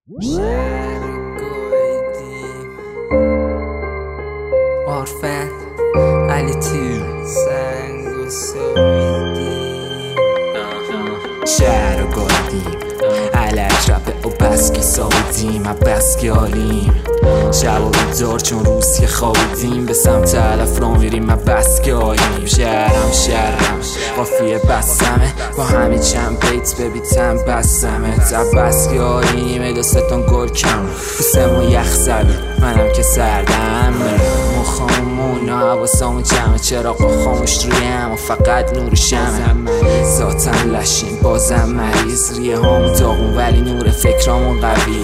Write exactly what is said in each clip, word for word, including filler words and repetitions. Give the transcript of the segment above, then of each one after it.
شهر گایدیم عرفن علی تو سنگ و سویدیم شهر گایدیم علک رپ و بس که سایدیم بس که حالیم شب و بیدار چون روز که خوابیدیم به سمت علف را میریم بس که حالیم شهرم شهرم قافیه بستمه با همین چند بیت ببیتم بستمه تا بس که حالیم دستتون گل کم پوستمون یخ زده منم که سردم مخامون و حواسامون جمعه چراغ خاموش روی هم و فقط نور شمه ذاتم لشیم بازم مریض ریه هامون داغون ولی نور فکرامون قوی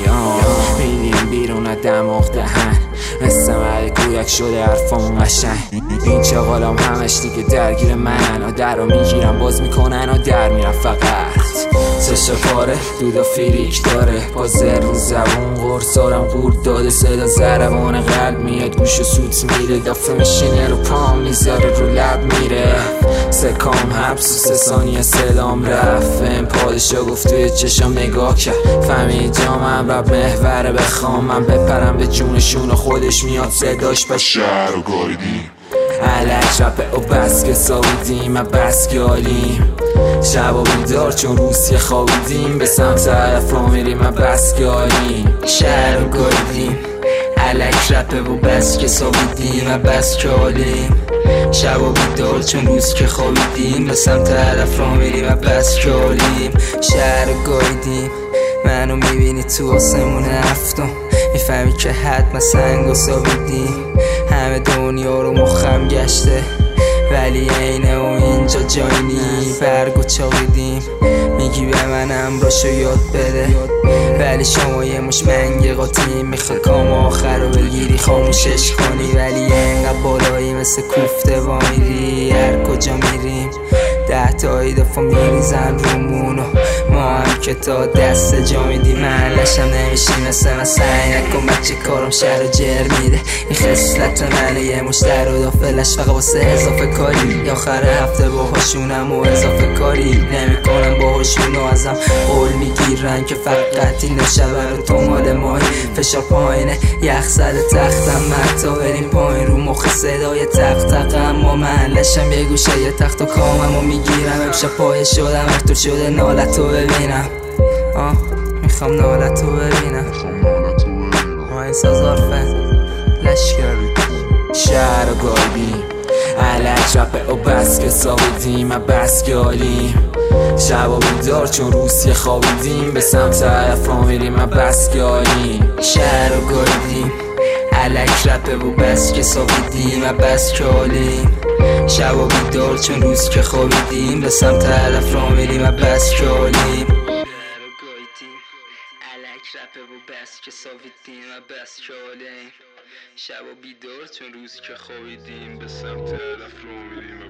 میدیم بیرون دماغ دهن مثل ملکویک شده حرفامون قشنگ این چغالام همش دیگه درگیر منن و در رو میگیرم باز میکنن و در میرم فقط چشم پاره دودا فیریک داره با زر رو زبون قرصارم قورد داده صدا زربان قلب میاد گوش و سوت میره دافه میشینه رو پام میذاره رو لب میره سکام حبس و سه ثانیه صدام رفت این پادشا گفت توی چشم نگاه کرد فهمید جامم رب محوره بخوام من بپرم به جونشون و خودش میاد صداش به شهر و گایدیم علک رپ و بس که سایدیم بس که حالیم شب و بیدار چون روز که خوابیدیم به سمت علف را میریم بس که حالیم شهر گایدیم علک رپ و بس که سایدیم بس که حالیم شب و بیدار چون روز که خوابیدیم به سمت علف را میریم بس که حالیم شهر گایدیم منو میبینی تو آسمون هفتم میفهمی که حتما سنگ و سابیدیم همه دنیا رو مخم گشته ولی اینه و اینجا جایی نی برگ و چاقیدیم میگی به منم راشو یاد بده ولی شما یه مش منگ قاطیم میخوای کام آخر رو بگیری خاموشش کنی ولی اینقدر بالایی مثل کوفته با میری هر کجا میریم ده تایی دفعه میریزن رومونو ما هم که تا دست جا میدیم محلشم نمیشی مثل من سعی نکن بچه کارم شهر و جر میده این خصلت منه یه مشتر و دافلش فقط واسه اضافه کاری یا آخر هفته باهاشونم و اضافه کاری نمیکنم باهاشون و ازم قول میگیرن که فقط این شبه رو تو مال مایی فشار پایینه یخ زده تختم متا بریم پایین رو مخ صدای تق تق اما محلشم یه گوشه یه تخت و کامم و میگیرم امشب پایه شدم ارتور شده نالتو ببینم آه میخوام نالتو ببینم آه این ساز عرفن لشکری شهر گایدیم علک رپ و بس که سایدیم بس که حالیم شب و بیدار چون روز که خوابیدیم به سمت علف را میریم بس که حالیم شهر گایدیم علک رپ و بس که سایدیم بس که حالیم شب و بیدار چون روز که خوابیدیم به سمت علف را میریم بس که حالیم علک رپ و بس که سایدیم بس که حالیم شب و بیدار چون روز که خوابیدیم به سمت علف را میریم